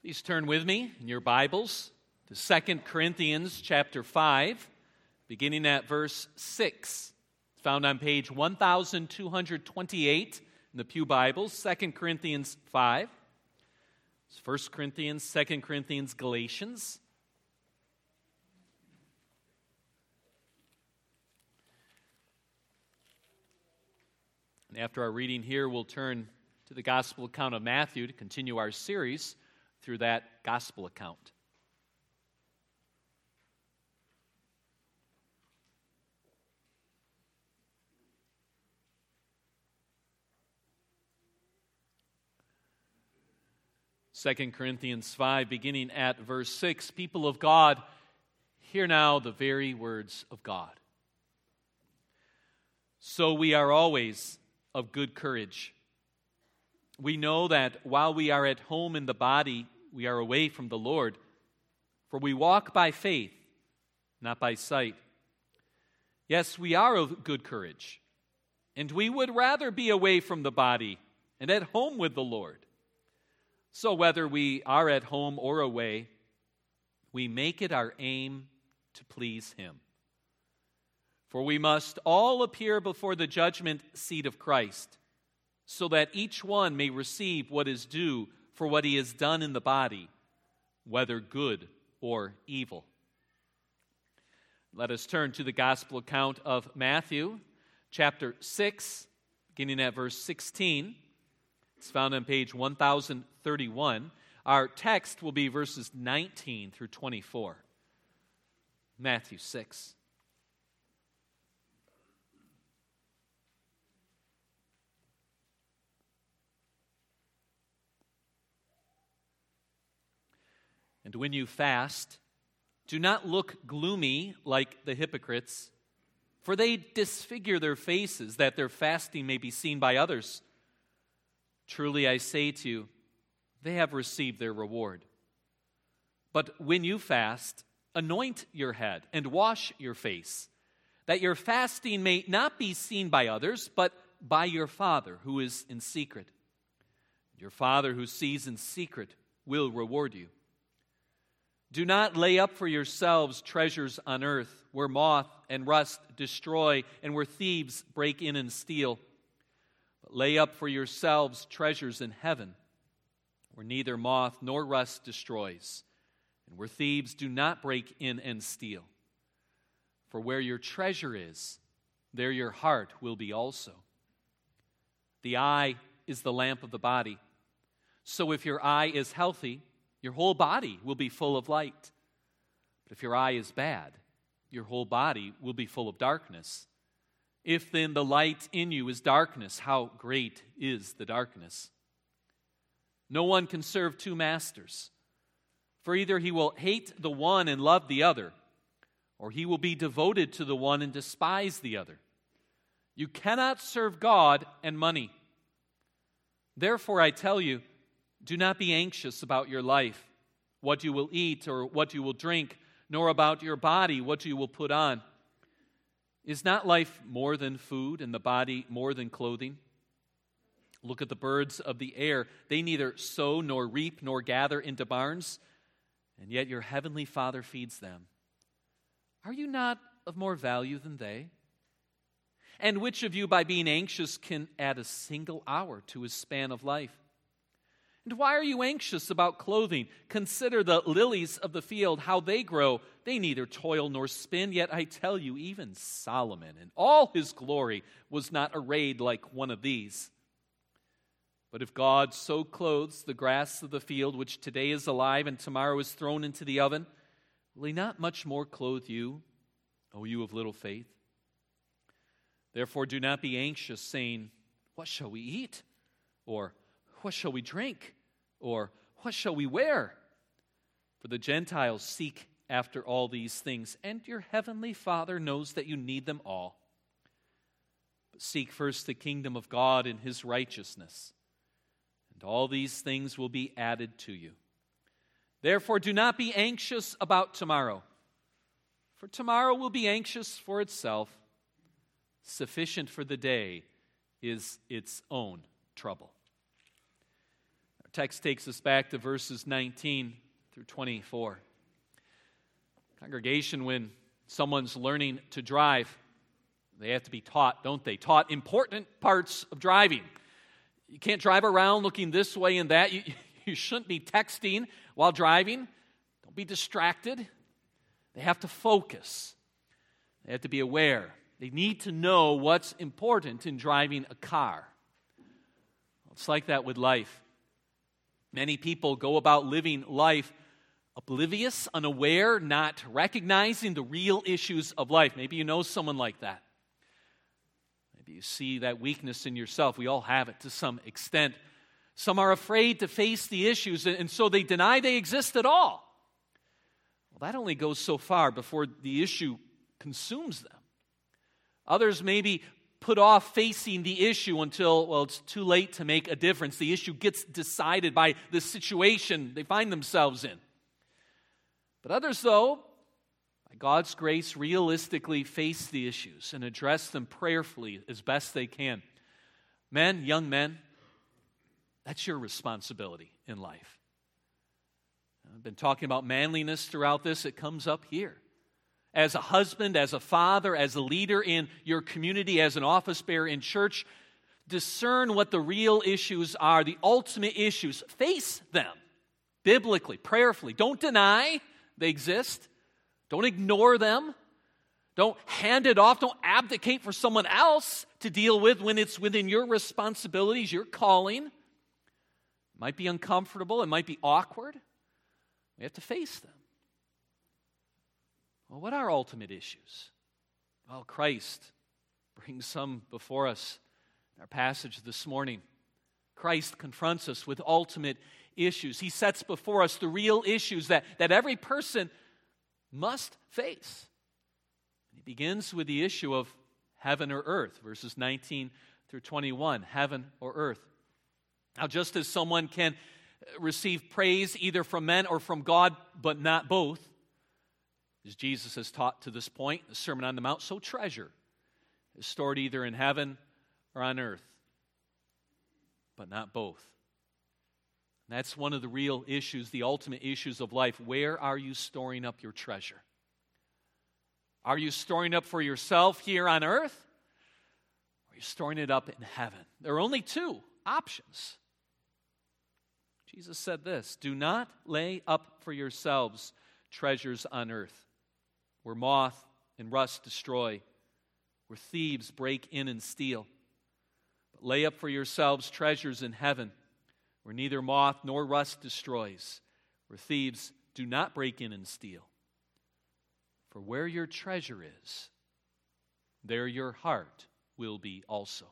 Please turn with me in your Bibles to 2 Corinthians chapter 5, beginning at verse 6. It's found on page 1228 in the Pew Bibles, 2 Corinthians 5. It's 1 Corinthians, 2 Corinthians, Galatians. And after our reading here, we'll turn to the Gospel account of Matthew to continue our series through that Gospel account. Second Corinthians 5, beginning at verse 6, people of God, hear now the very words of God. So we are always of good courage. We know that while we are at home in the body, we are away from the Lord. For we walk by faith, not by sight. Yes, we are of good courage, and we would rather be away from the body and at home with the Lord. So whether we are at home or away, we make it our aim to please Him. For we must all appear before the judgment seat of Christ, so that each one may receive what is due for what he has done in the body, whether good or evil. Let us turn to the Gospel account of Matthew, chapter 6, beginning at verse 16. It's found on page 1031. Our text will be verses 19 through 24. Matthew 6. And when you fast, do not look gloomy like the hypocrites, for they disfigure their faces, that their fasting may be seen by others. Truly I say to you, they have received their reward. But when you fast, anoint your head and wash your face, that your fasting may not be seen by others, but by your Father who is in secret. Your Father who sees in secret will reward you. Do not lay up for yourselves treasures on earth, where moth and rust destroy, and where thieves break in and steal. But lay up for yourselves treasures in heaven, where neither moth nor rust destroys, and where thieves do not break in and steal. For where your treasure is, there your heart will be also. The eye is the lamp of the body. So if your eye is healthy, your whole body will be full of light. But if your eye is bad, your whole body will be full of darkness. If then the light in you is darkness, how great is the darkness? No one can serve two masters, for either he will hate the one and love the other, or he will be devoted to the one and despise the other. You cannot serve God and money. Therefore I tell you, do not be anxious about your life, what you will eat or what you will drink, nor about your body, what you will put on. Is not life more than food, and the body more than clothing? Look at the birds of the air. They neither sow nor reap nor gather into barns, and yet your heavenly Father feeds them. Are you not of more value than they? And which of you, by being anxious, can add a single hour to his span of life? And why are you anxious about clothing? Consider the lilies of the field, how they grow. They neither toil nor spin, yet I tell you, even Solomon in all his glory was not arrayed like one of these. But if God so clothes the grass of the field, which today is alive and tomorrow is thrown into the oven, will he not much more clothe you, O you of little faith? Therefore do not be anxious, saying, what shall we eat? Or what shall we drink? Or what shall we wear? For the Gentiles seek after all these things, and your heavenly Father knows that you need them all. But seek first the kingdom of God and his righteousness, and all these things will be added to you. Therefore do not be anxious about tomorrow, for tomorrow will be anxious for itself. Sufficient for the day is its own trouble. text takes us back to verses 19 through 24. Congregation, when someone's learning to drive, they have to be taught, don't they? Taught important parts of driving. You can't drive around looking this way and that. You shouldn't be texting while driving. Don't be distracted. They have to focus. They have to be aware. They need to know what's important in driving a car. It's like that with life. Many people go about living life oblivious, unaware, not recognizing the real issues of life. Maybe you know someone like that. Maybe you see that weakness in yourself. We all have it to some extent. Some are afraid to face the issues, and so they deny they exist at all. Well, that only goes so far before the issue consumes them. Others maybe put off facing the issue until, well, it's too late to make a difference. The issue gets decided by the situation they find themselves in. But others, though, by God's grace, realistically face the issues and address them prayerfully as best they can. Men, young men, that's your responsibility in life. I've been talking about manliness throughout this. It comes up here. As a husband, as a father, as a leader in your community, as an office bearer in church, discern what the real issues are, the ultimate issues. Face them biblically, prayerfully. Don't deny they exist. Don't ignore them. Don't hand it off. Don't abdicate for someone else to deal with when it's within your responsibilities, your calling. It might be uncomfortable. It might be awkward. We have to face them. Well, what are ultimate issues? Well, Christ brings some before us in our passage this morning. Christ confronts us with ultimate issues. He sets before us the real issues that every person must face. He begins with the issue of heaven or earth, verses 19 through 21, heaven or earth. Now, just as someone can receive praise either from men or from God, but not both, as Jesus has taught to this point, the Sermon on the Mount, so treasure is stored either in heaven or on earth, but not both. And that's one of the real issues, the ultimate issues of life. Where are you storing up your treasure? Are you storing up for yourself here on earth? Or are you storing it up in heaven? There are only two options. Jesus said this, "Do not lay up for yourselves treasures on earth, where moth and rust destroy, where thieves break in and steal. But lay up for yourselves treasures in heaven, where neither moth nor rust destroys, where thieves do not break in and steal. For where your treasure is, there your heart will be also."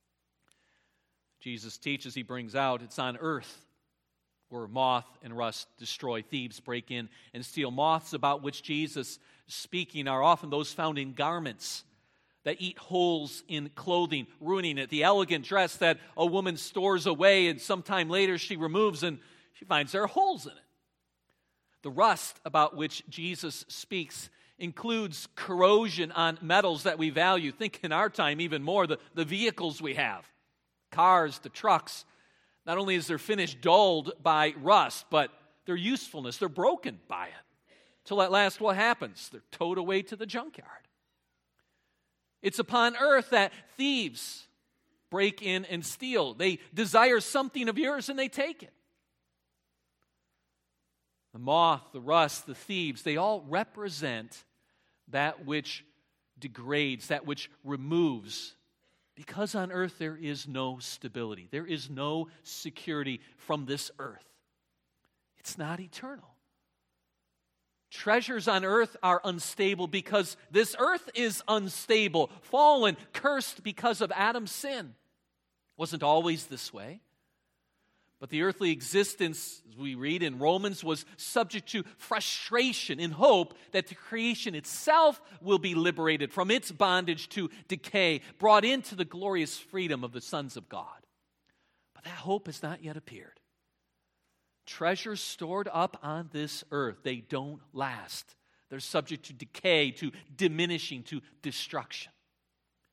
Jesus teaches, he brings out, it's on earth where moth and rust destroy, thieves break in and steal. Moths about which Jesus is speaking are often those found in garments that eat holes in clothing, ruining it. The elegant dress that a woman stores away and sometime later she removes and she finds there are holes in it. The rust about which Jesus speaks includes corrosion on metals that we value. Think in our time even more, the vehicles we have, cars, the trucks. Not only is their finish dulled by rust, but their usefulness, they're broken by it. Till at last, what happens? They're towed away to the junkyard. It's upon earth that thieves break in and steal. They desire something of yours and they take it. The moth, the rust, the thieves, they all represent that which degrades, that which removes. Because on earth there is no stability. There is no security from this earth. It's not eternal. Treasures on earth are unstable because this earth is unstable, fallen, cursed because of Adam's sin. It wasn't always this way. But the earthly existence, as we read in Romans, was subject to frustration in hope that the creation itself will be liberated from its bondage to decay, brought into the glorious freedom of the sons of God. But that hope has not yet appeared. Treasures stored up on this earth, they don't last. They're subject to decay, to diminishing, to destruction.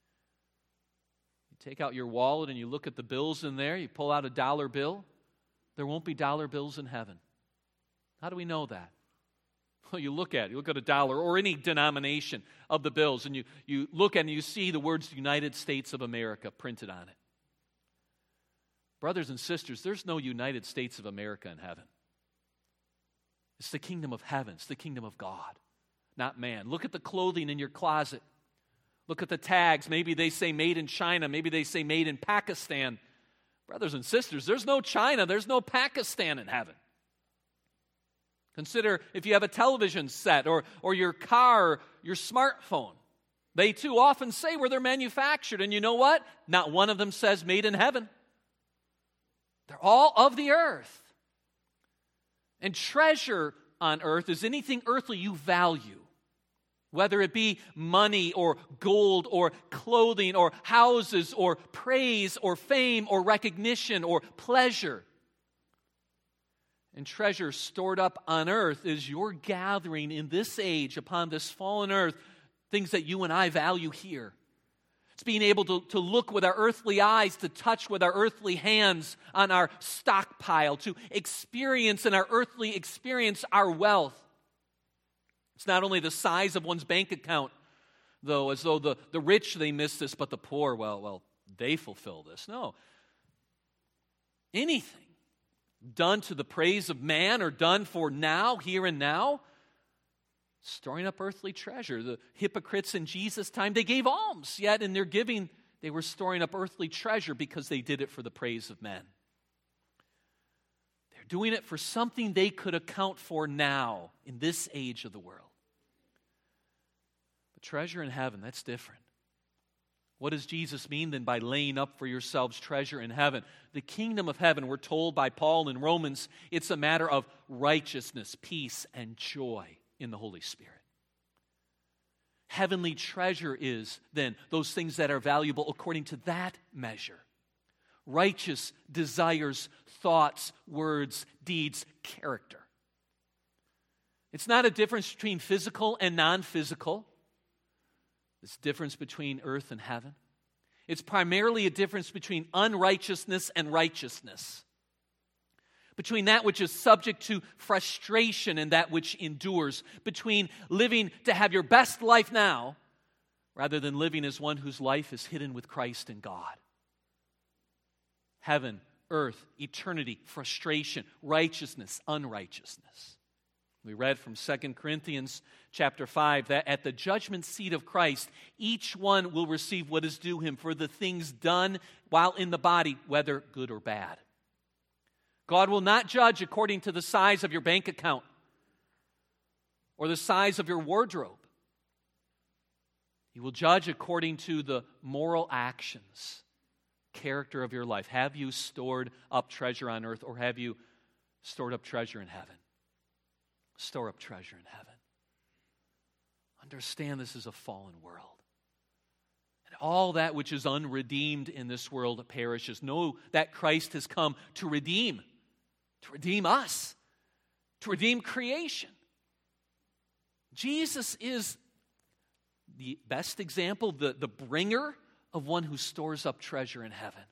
You take out your wallet and you look at the bills in there, you pull out a dollar bill. there won't be dollar bills in heaven. How do we know that? Well, you look at a dollar or any denomination of the bills, and you look and you see the words United States of America printed on it. Brothers and sisters, there's no United States of America in heaven. It's the kingdom of heaven. It's the kingdom of God, not man. Look at the clothing in your closet. Look at the tags. Maybe they say made in China. Maybe they say made in Pakistan. Brothers and sisters, there's no China. There's no Pakistan in heaven. Consider if you have a television set or your car, your smartphone. They too often say where they're manufactured. And you know what? Not one of them says made in heaven. They're all of the earth. And treasure on earth is anything earthly you value, whether it be money or gold or clothing or houses or praise or fame or recognition or pleasure. And treasure stored up on earth is your gathering in this age upon this fallen earth, things that you and I value here. It's being able to look with our earthly eyes, to touch with our earthly hands on our stockpile, to experience in our earthly experience our wealth. It's not only the size of one's bank account, though, as though the rich, they miss this, but the poor, well, they fulfill this. No. Anything done to the praise of man or done for now, here and now, storing up earthly treasure. The hypocrites in Jesus' time, they gave alms, yet in their giving, they were storing up earthly treasure because they did it for the praise of men. They're doing it for something they could account for now in this age of the world. But treasure in heaven, that's different. What does Jesus mean then by laying up for yourselves treasure in heaven? The kingdom of heaven, we're told by Paul in Romans, it's a matter of righteousness, peace, and joy in the Holy Spirit. Heavenly treasure is then those things that are valuable according to that measure. Righteous desires, thoughts, words, deeds, character. It's not a difference between physical and non-physical. It's a difference between earth and heaven. It's primarily a difference between unrighteousness and righteousness. Between that which is subject to frustration and that which endures. Between living to have your best life now rather than living as one whose life is hidden with Christ in God. Heaven, earth, eternity, frustration, righteousness, unrighteousness. We read from 2 Corinthians chapter 5 that at the judgment seat of Christ, each one will receive what is due him for the things done while in the body, whether good or bad. God will not judge according to the size of your bank account or the size of your wardrobe. He will judge according to the moral actions, character of your life. Have you stored up treasure on earth, or have you stored up treasure in heaven? Store up treasure in heaven. Understand this is a fallen world. And all that which is unredeemed in this world perishes. Know that Christ has come to redeem us, to redeem creation. Jesus is the best example, the bringer of one who stores up treasure in heaven.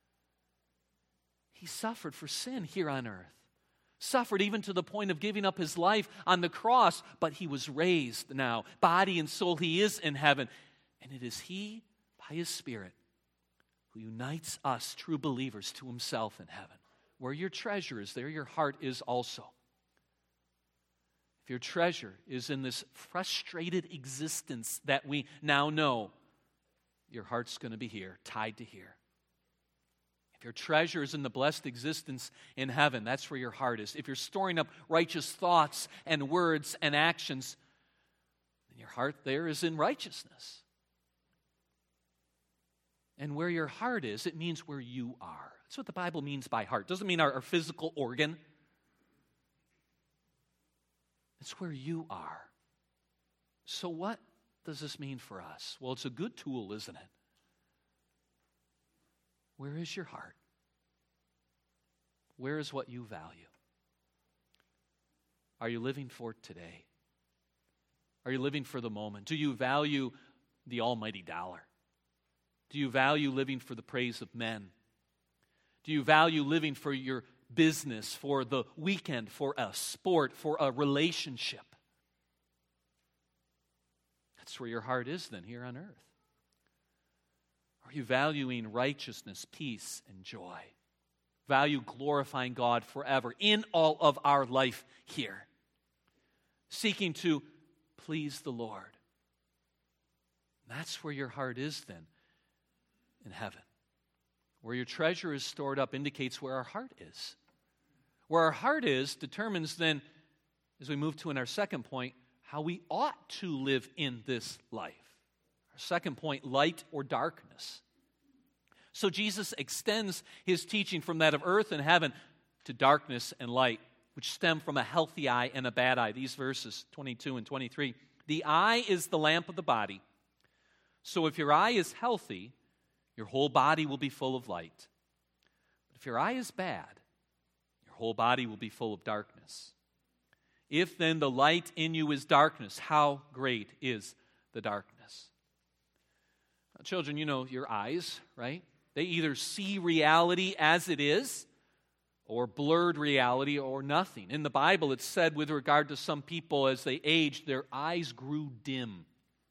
He suffered for sin here on earth. Suffered even to the point of giving up his life on the cross, but he was raised now. Body and soul, he is in heaven. And it is he, by his Spirit, who unites us, true believers, to himself in heaven. Where your treasure is, there your heart is also. If your treasure is in this frustrated existence that we now know, your heart's going to be here, tied to here. If your treasure is in the blessed existence in heaven, that's where your heart is. If you're storing up righteous thoughts and words and actions, then your heart there is in righteousness. And where your heart is, it means where you are. That's what the Bible means by heart. It doesn't mean our physical organ. It's where you are. So what does this mean for us? Well, it's a good tool, isn't it? Where is your heart? Where is what you value? Are you living for today? Are you living for the moment? Do you value the almighty dollar? Do you value living for the praise of men? Do you value living for your business, for the weekend, for a sport, for a relationship. That's where your heart is then, here on earth. Are you valuing righteousness, peace, and joy? Value glorifying God forever in all of our life here. Seeking to please the Lord. That's where your heart is then, in heaven. Where your treasure is stored up indicates where our heart is. Where our heart is determines then, as we move to in our second point, how we ought to live in this life. Our second point, light or darkness. So Jesus extends his teaching from that of earth and heaven to darkness and light, which stem from a healthy eye and a bad eye. These verses, 22 and 23. The eye is the lamp of the body. So if your eye is healthy, your whole body will be full of light. But if your eye is bad, your whole body will be full of darkness. If then the light in you is darkness, how great is the darkness? Now, children, you know your eyes, right? They either see reality as it is, or blurred reality, or nothing. In the Bible, it's said with regard to some people as they aged, their eyes grew dim.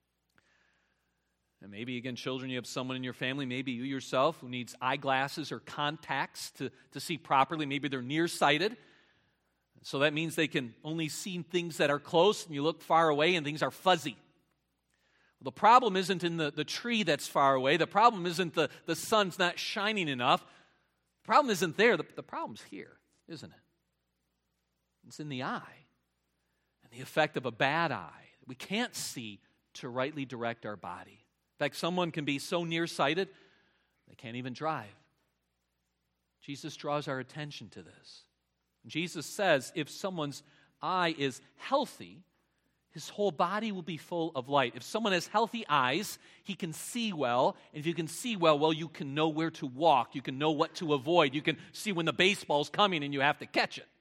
And maybe, again, children, you have someone in your family, maybe you yourself, who needs eyeglasses or contacts to see properly. Maybe they're nearsighted. So that means they can only see things that are close, and you look far away and things are fuzzy. The problem isn't in the tree that's far away. The problem isn't the sun's not shining enough. The problem isn't there. The problem's here, isn't it? It's in the eye. And the effect of a bad eye. We can't see to rightly direct our body. In fact, someone can be so nearsighted, they can't even drive. Jesus draws our attention to this. Jesus says if someone's eye is healthy, his whole body will be full of light. If someone has healthy eyes, he can see well. And if you can see well, you can know where to walk. You can know what to avoid. You can see when the baseball's coming and you have to catch it.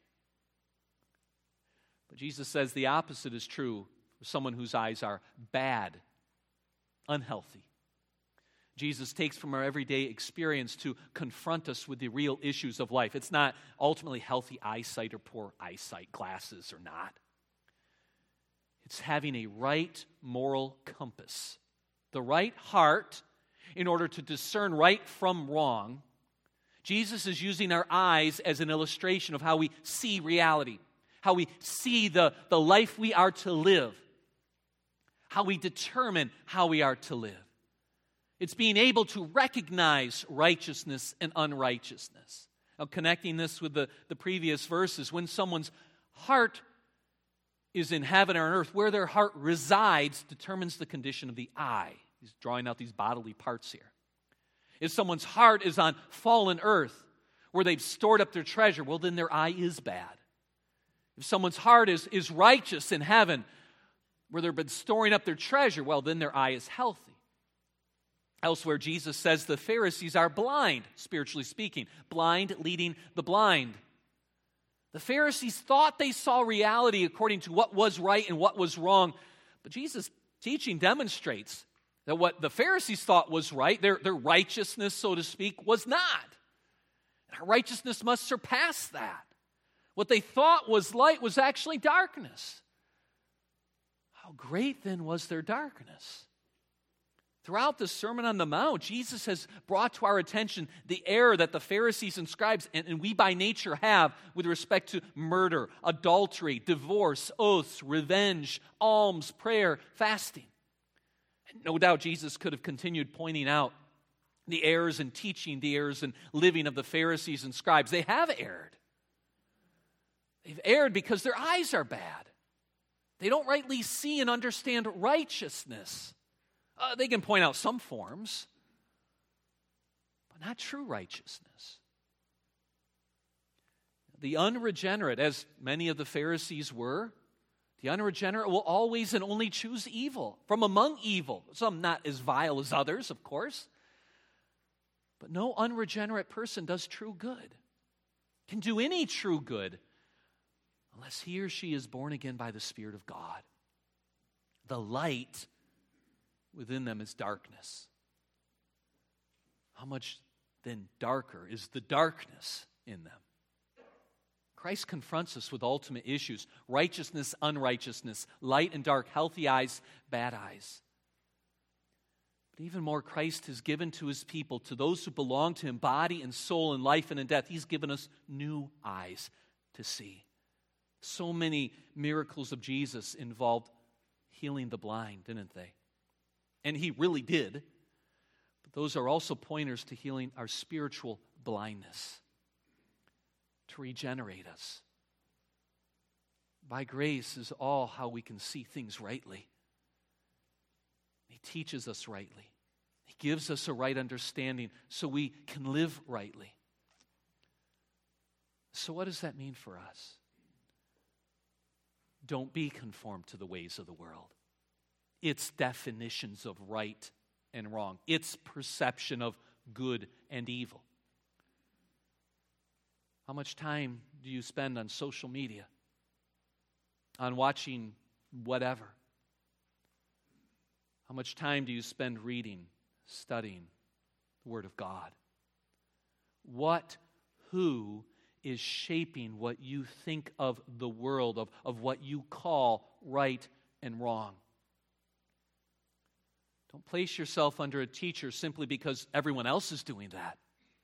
But Jesus says the opposite is true for someone whose eyes are bad, unhealthy. Jesus takes from our everyday experience to confront us with the real issues of life. It's not ultimately healthy eyesight or poor eyesight, glasses or not. It's having a right moral compass, the right heart in order to discern right from wrong. Jesus is using our eyes as an illustration of how we see reality, how we see the life we are to live, how we determine how we are to live. It's being able to recognize righteousness and unrighteousness. Now, connecting this with the previous verses, when someone's heart is in heaven or on earth, where their heart resides determines the condition of the eye. He's drawing out these bodily parts here. If someone's heart is on fallen earth, where they've stored up their treasure, well, then their eye is bad. If someone's heart is righteous in heaven, where they've been storing up their treasure, well, then their eye is healthy. Elsewhere, Jesus says the Pharisees are blind, spiritually speaking. Blind leading the blind. The Pharisees thought they saw reality according to what was right and what was wrong. But Jesus' teaching demonstrates that what the Pharisees thought was right, their righteousness, so to speak, was not. And our righteousness must surpass that. What they thought was light was actually darkness. How great then was their darkness? Throughout the Sermon on the Mount, Jesus has brought to our attention the error that the Pharisees and scribes, and we by nature have with respect to murder, adultery, divorce, oaths, revenge, alms, prayer, fasting. And no doubt Jesus could have continued pointing out the errors in teaching, the errors in living of the Pharisees and scribes. They have erred. They've erred because their eyes are bad. They don't rightly see and understand righteousness. They can point out some forms, but not true righteousness. The unregenerate, as many of the Pharisees were, the unregenerate will always and only choose evil from among evil. Some not as vile as others, of course. But no unregenerate person does true good, can do any true good, unless he or she is born again by the Spirit of God. The light within them is darkness. How much then darker is the darkness in them? Christ confronts us with ultimate issues: righteousness, unrighteousness, light and dark, healthy eyes, bad eyes. But even more, Christ has given to his people, to those who belong to him, body and soul and life and in death. He's given us new eyes to see. So many miracles of Jesus involved healing the blind, didn't they? And he really did. But those are also pointers to healing our spiritual blindness, to regenerate us. By grace is all how we can see things rightly. He teaches us rightly. He gives us a right understanding so we can live rightly. So what does that mean for us? Don't be conformed to the ways of the world. Its definitions of right and wrong. Its perception of good and evil. How much time do you spend on social media? On watching whatever? How much time do you spend reading, studying the Word of God? Who is shaping what you think of the world, of what you call right and wrong? Don't place yourself under a teacher simply because everyone else is doing that,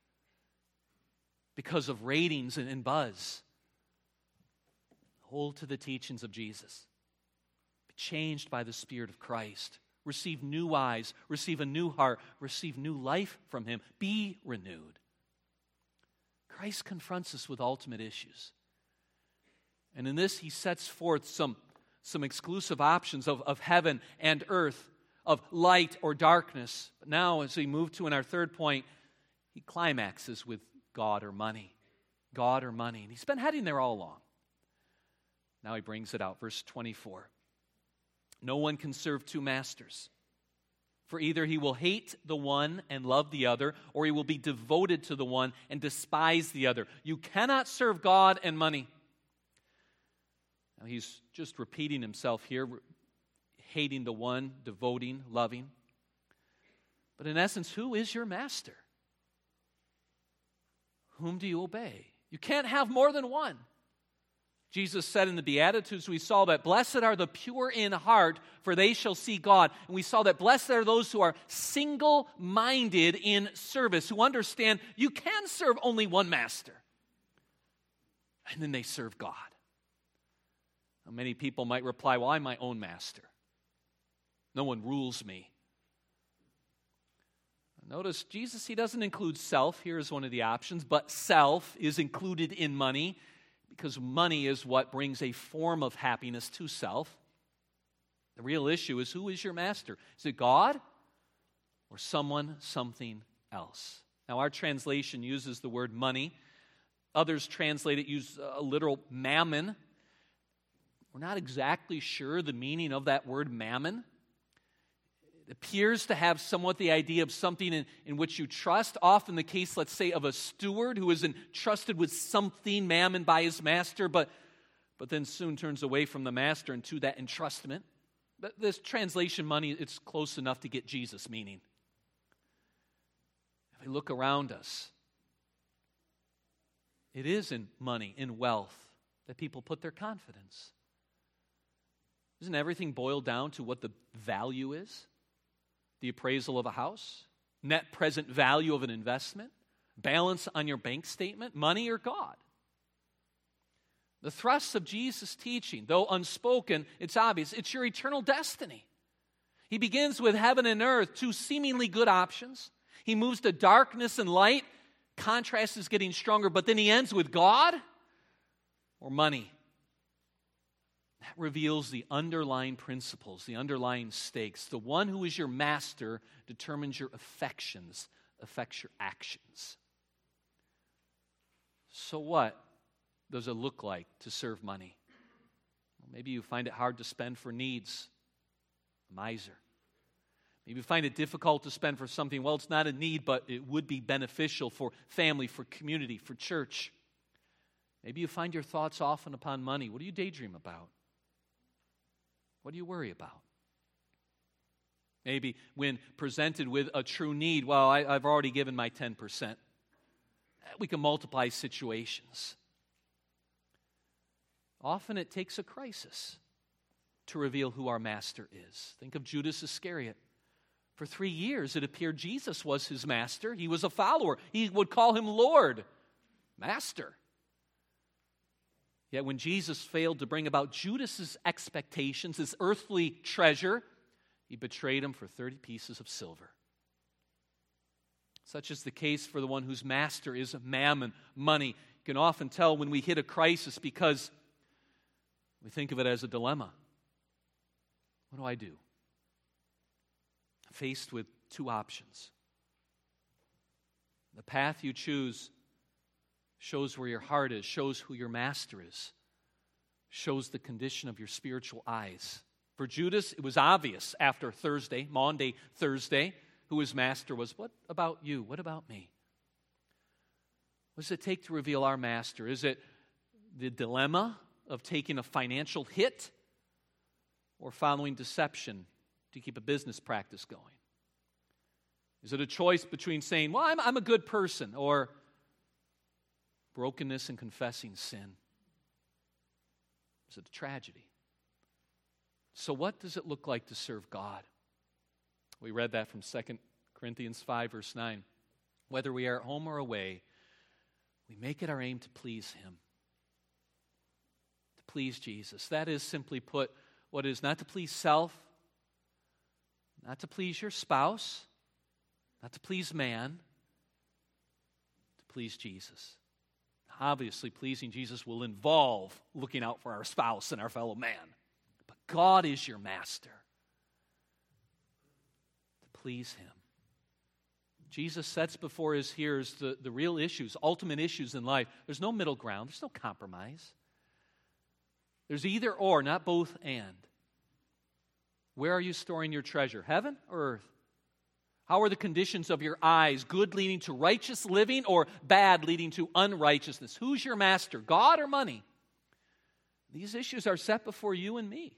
because of ratings and buzz. Hold to the teachings of Jesus. Be changed by the Spirit of Christ. Receive new eyes, receive a new heart, receive new life from him. Be renewed. Christ confronts us with ultimate issues. And in this, he sets forth some exclusive options of heaven and earth, of light or darkness. But now, as we move to in our third point, he climaxes with God or money. God or money. And he's been heading there all along. Now he brings it out. Verse 24. No one can serve two masters. For either he will hate the one and love the other, or he will be devoted to the one and despise the other. You cannot serve God and money. Now he's just repeating himself here, hating the one, devoting, loving. But in essence, who is your master? Whom do you obey? You can't have more than one. Jesus said in the Beatitudes, we saw that blessed are the pure in heart, for they shall see God. And we saw that blessed are those who are single-minded in service, who understand you can serve only one master. And then they serve God. Now, many people might reply, well, I'm my own master. No one rules me. Notice Jesus, he doesn't include self here as one of the options, but self is included in money, because money is what brings a form of happiness to self. The real issue is, who is your master? Is it God or something else? Now, our translation uses the word money. Others translate it, use a literal mammon. We're not exactly sure the meaning of that word mammon. It appears to have somewhat the idea of something in which you trust. Often the case, let's say, of a steward who is entrusted with something, mammon, by his master, but then soon turns away from the master into that entrustment. But this translation, money, it's close enough to get Jesus' meaning. If we look around us, it is in money, in wealth, that people put their confidence. Isn't everything boiled down to what the value is? The appraisal of a house, net present value of an investment, balance on your bank statement, money or God? The thrust of Jesus' teaching, though unspoken, it's obvious. It's your eternal destiny. He begins with heaven and earth, two seemingly good options. He moves to darkness and light. Contrast is getting stronger, but then he ends with God or money. That reveals the underlying principles, the underlying stakes. The one who is your master determines your affections, affects your actions. So what does it look like to serve money? Well, maybe you find it hard to spend for needs, a miser. Maybe you find it difficult to spend for something, well, it's not a need, but it would be beneficial for family, for community, for church. Maybe you find your thoughts often upon money. What do you daydream about? What do you worry about? Maybe when presented with a true need, well, I've already given my 10%. We can multiply situations. Often it takes a crisis to reveal who our master is. Think of Judas Iscariot. For 3 years, it appeared Jesus was his master. He was a follower. He would call him Lord, Master. Yet when Jesus failed to bring about Judas's expectations, his earthly treasure, he betrayed him for 30 pieces of silver. Such is the case for the one whose master is mammon, money. You can often tell when we hit a crisis because we think of it as a dilemma. What do I do? Faced with two options. The path you choose shows where your heart is, shows who your master is, shows the condition of your spiritual eyes. For Judas, it was obvious after Thursday, Maundy Thursday, who his master was. What about you? What about me? What does it take to reveal our master? Is it the dilemma of taking a financial hit or following deception to keep a business practice going? Is it a choice between saying, well, I'm a good person, or brokenness and confessing sin? Is it a tragedy? So what does it look like to serve God? We read that from 2 Corinthians 5, verse 9. Whether we are at home or away, we make it our aim to please Him, to please Jesus. That is, simply put, what is not to please self, not to please your spouse, not to please man, to please Jesus. Obviously, pleasing Jesus will involve looking out for our spouse and our fellow man. But God is your master. To please Him. Jesus sets before His hearers the real issues, ultimate issues in life. There's no middle ground. There's no compromise. There's either or, not both and. Where are you storing your treasure? Heaven or earth? How are the conditions of your eyes? Good leading to righteous living or bad leading to unrighteousness? Who's your master, God or money? These issues are set before you and me.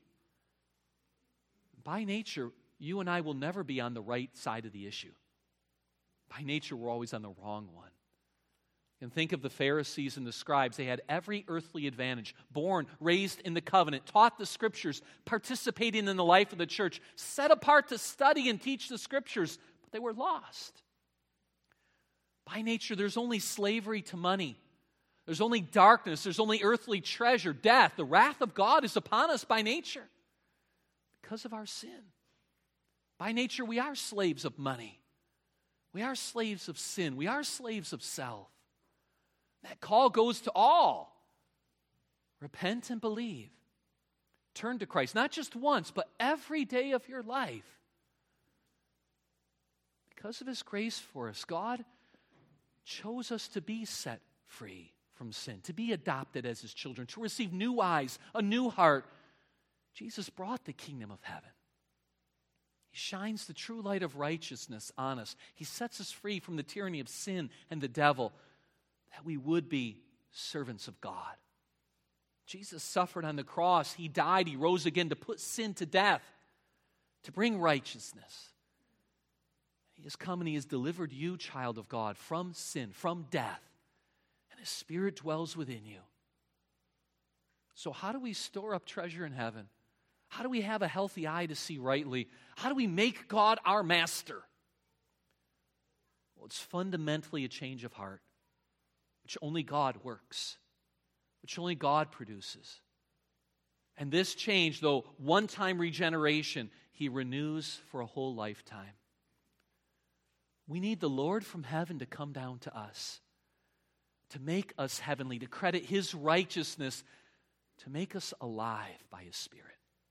By nature, you and I will never be on the right side of the issue. By nature, we're always on the wrong one. And think of the Pharisees and the scribes. They had every earthly advantage. Born, raised in the covenant, taught the Scriptures, participating in the life of the church, set apart to study and teach the Scriptures, but they were lost. By nature, there's only slavery to money. There's only darkness. There's only earthly treasure, death. The wrath of God is upon us by nature because of our sin. By nature, we are slaves of money. We are slaves of sin. We are slaves of self. That call goes to all. Repent and believe. Turn to Christ, not just once, but every day of your life. Because of His grace for us, God chose us to be set free from sin, to be adopted as His children, to receive new eyes, a new heart. Jesus brought the kingdom of heaven. He shines the true light of righteousness on us. He sets us free from the tyranny of sin and the devil, that we would be servants of God. Jesus suffered on the cross. He died. He rose again to put sin to death, to bring righteousness. He has come and He has delivered you, child of God, from sin, from death. And His Spirit dwells within you. So how do we store up treasure in heaven? How do we have a healthy eye to see rightly? How do we make God our master? Well, it's fundamentally a change of heart, which only God works, which only God produces. And this change, though one-time regeneration, He renews for a whole lifetime. We need the Lord from heaven to come down to us, to make us heavenly, to credit His righteousness, to make us alive by His Spirit.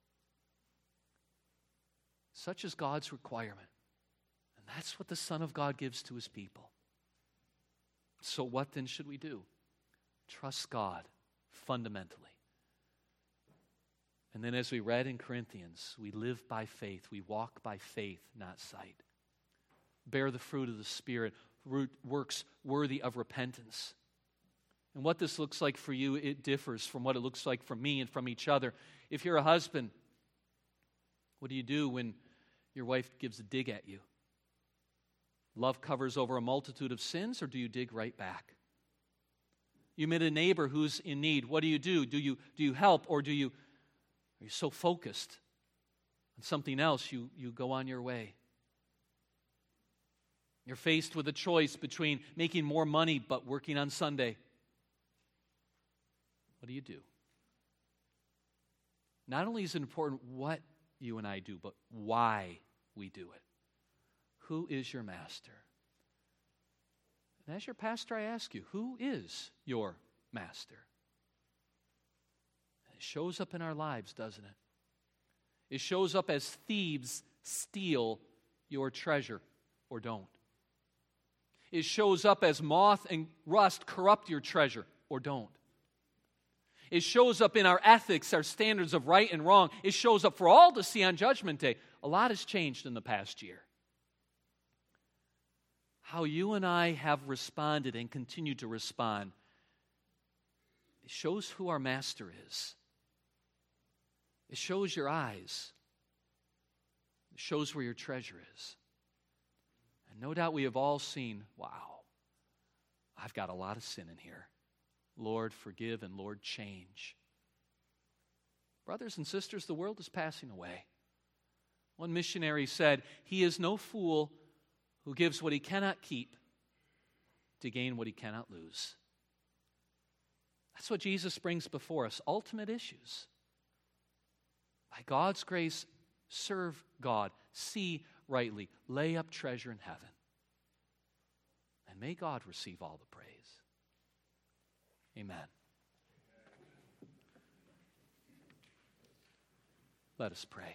Such is God's requirement. And that's what the Son of God gives to His people. So what then should we do? Trust God fundamentally. And then as we read in Corinthians, we live by faith. We walk by faith, not sight. Bear the fruit of the Spirit, works worthy of repentance. And what this looks like for you, it differs from what it looks like for me and from each other. If you're a husband, what do you do when your wife gives a dig at you? Love covers over a multitude of sins, or do you dig right back? You meet a neighbor who's in need. What do? Do you help, or are you so focused on something else you go on your way? You're faced with a choice between making more money but working on Sunday. What do you do? Not only is it important what you and I do, but why we do it. Who is your master? And as your pastor, I ask you, who is your master? It shows up in our lives, doesn't it? It shows up as thieves steal your treasure, or don't. It shows up as moth and rust corrupt your treasure, or don't. It shows up in our ethics, our standards of right and wrong. It shows up for all to see on Judgment Day. A lot has changed in the past year. How you and I have responded and continue to respond, it shows who our master is. It shows your eyes. It shows where your treasure is. And no doubt we have all seen, wow, I've got a lot of sin in here. Lord, forgive, and Lord, change. Brothers and sisters, the world is passing away. One missionary said, "He is no fool who gives what he cannot keep to gain what he cannot lose." That's what Jesus brings before us, ultimate issues. By God's grace, serve God, see rightly, lay up treasure in heaven. And may God receive all the praise. Amen. Let us pray.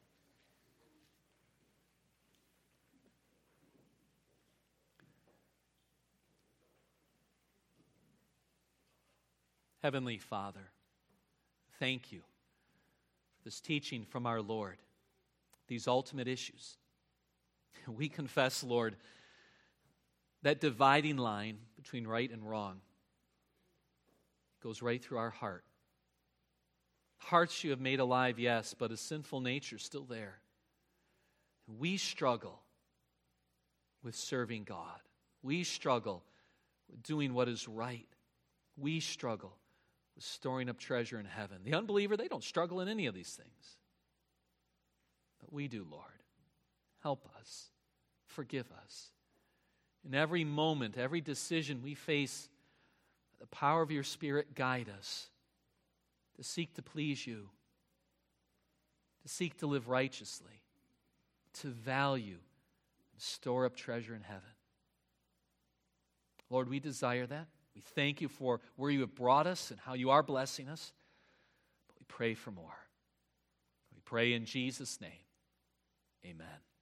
Heavenly Father, thank you for this teaching from our Lord, these ultimate issues. We confess, Lord, that dividing line between right and wrong goes right through our heart. Hearts you have made alive, yes, but a sinful nature still there. We struggle with serving God. We struggle with doing what is right. We struggle with storing up treasure in heaven. The unbeliever, they don't struggle in any of these things. But we do, Lord. Help us. Forgive us. In every moment, every decision we face, the power of your Spirit guide us to seek to please you, to seek to live righteously, to value and store up treasure in heaven. Lord, we desire that. We thank you for where you have brought us and how you are blessing us. But we pray for more. We pray in Jesus' name. Amen.